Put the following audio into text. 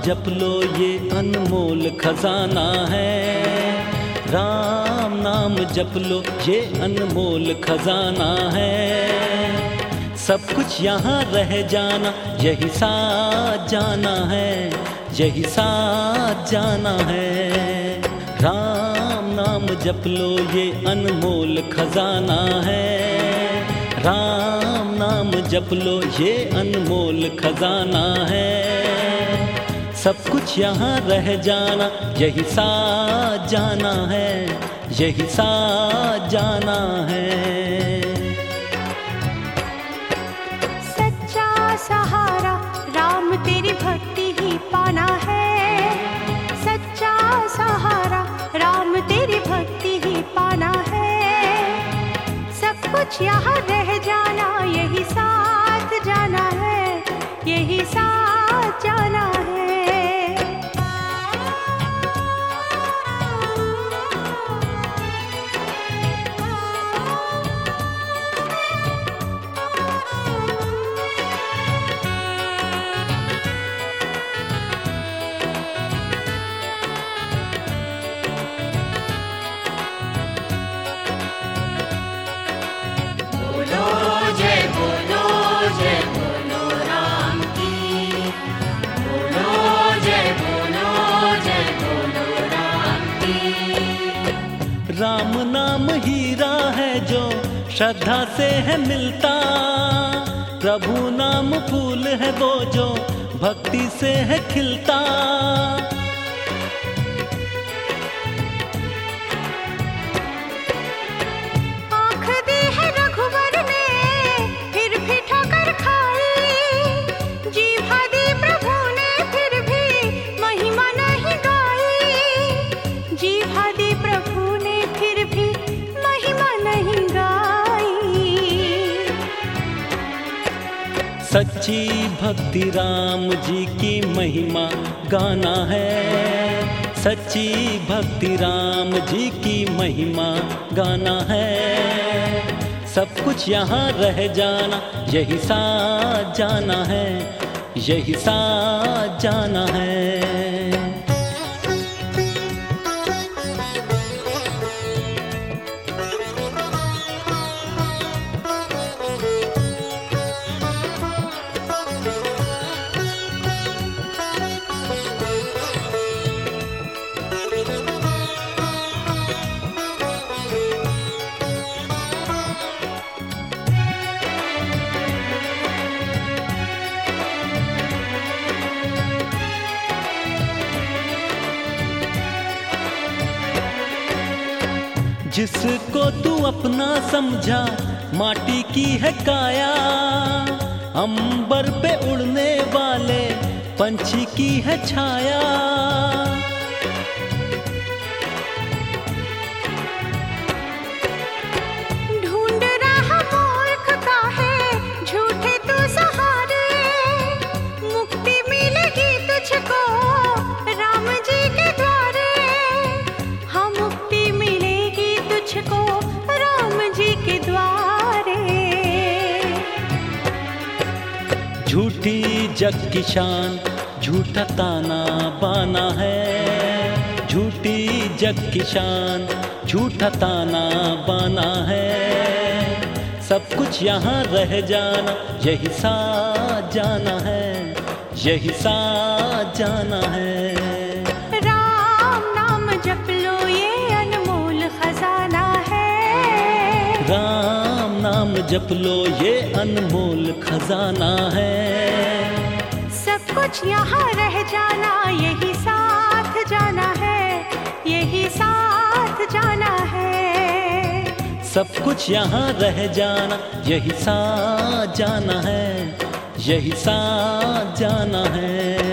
जप लो ये अनमोल खजाना है। राम नाम जप लो ये अनमोल खजाना है। सब कुछ यहाँ रह जाना यही साथ जाना है, यही साथ जाना है। राम नाम जप लो ये अनमोल खजाना है। राम नाम जप लो ये अनमोल खजाना है। सब कुछ यहाँ रह जाना यही साथ जाना है, यही साथ जाना है। सच्चा सहारा राम तेरी भक्ति ही पाना है। सच्चा सहारा राम तेरी भक्ति ही पाना है। सब कुछ यहाँ रह जाना यही साथ जाना है, यही साथ जाना है। राम नाम हीरा है जो श्रद्धा से है मिलता। प्रभु नाम फूल है वो जो भक्ति से है खिलता। आँख दी है रघुवर ने फिर भी ठोकर खाई। जीभा दी प्रभु ने फिर भी महिमा नहीं गाई। जीभा दी प्रभु ने फिर भी महिमा नहीं गाई। सच्ची भक्ति राम जी की महिमा गाना है। सच्ची भक्ति राम जी की महिमा गाना है। सब कुछ यहाँ रह जाना यही साथ जाना है, यही साथ जाना है। जिसको तू अपना समझा माटी की है काया। अंबर पे उड़ने वाले पंछी की है छाया। ढूंढ रहा मूर्ख का है झूठे तू सहारे। मुक्ति मिलेगी तुझको राम जी के द्वारे। हाँ मुक्ति मिलेगी तुझको राम जी के द्वारे। झूठी जग की शान झूठा ताना बाना है। झूठी जग की शान झूठा ताना बाना है। सब कुछ यहाँ रह जाना यही साथ जाना है, यही साथ जाना है। राम नाम जप लो ये अनमोल खजाना है। राम नाम जप लो ये अनमोल खजाना है। सब कुछ यहाँ रह जाना यही साथ जाना है, यही साथ जाना है। सब कुछ यहाँ रह जाना यही साथ जाना है, यही साथ जाना है।